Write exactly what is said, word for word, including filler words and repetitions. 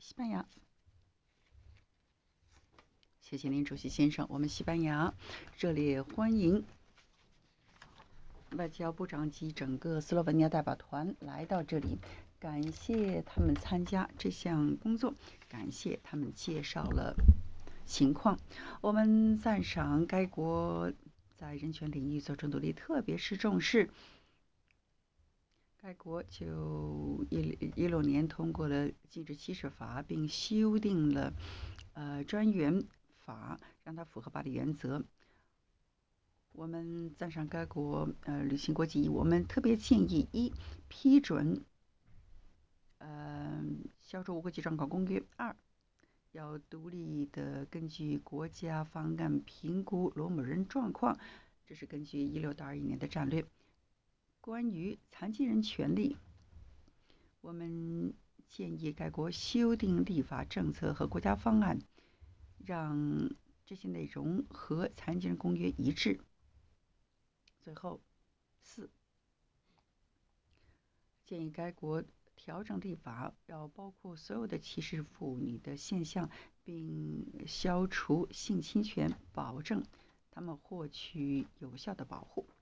西班牙。谢谢您，主席先生。我们西班牙热烈欢迎外交部长及整个斯洛文尼亚代表团来到这里，感谢他们参加这项工作，感谢他们介绍了情况。我们赞赏该国在人权领域做出努力，特别是重视该国就一一六年通过了禁止歧视法，并修订了呃专员法，让它符合巴黎原则。我们赞赏该国呃履行国际义务。我们特别建议一批准呃消除无国际状况公约；二要独立的根据国家方案评估罗姆人状况，这是根据一六到二一年的战略。关于残疾人权利，我们建议该国修订立法政策和国家方案，让这些内容和残疾人公约一致。最后，四建议该国调整立法，要包括所有的歧视妇女的现象，并消除性侵权，保证他们获取有效的保护。